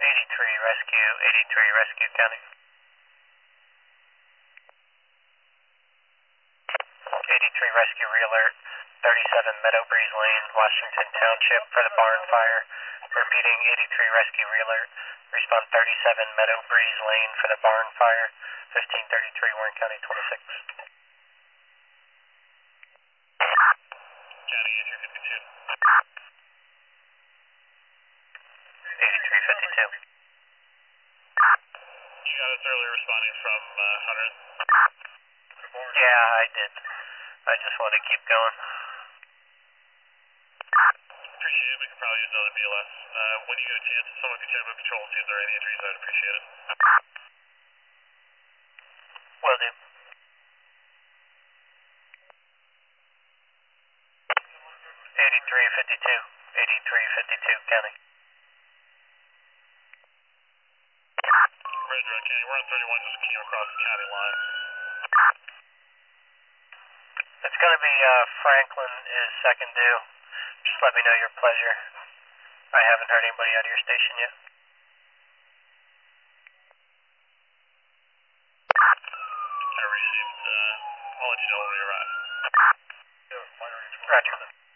83 Rescue County. 83 Rescue Realert, 37 Meadow Breeze Lane, Washington Township for the barn fire. Repeating, 83 Rescue Realert, respond 37 Meadow Breeze Lane for the barn fire, 1533 Warren County 26. County 8352. 8352. You got us earlier responding from 100? Yeah, I did. I just want to keep going. Appreciate it. We could probably use another BLS. When you get a chance, if someone could check with control and see if there are any injuries, I'd appreciate it. Will do. 8352. 8352, County. Roger, County. We're on 31, just came across the county line. It's going to be Franklin is second due. Just let me know your pleasure. I haven't heard anybody out of your station yet. I received. I'll let you know when we arrive. Roger.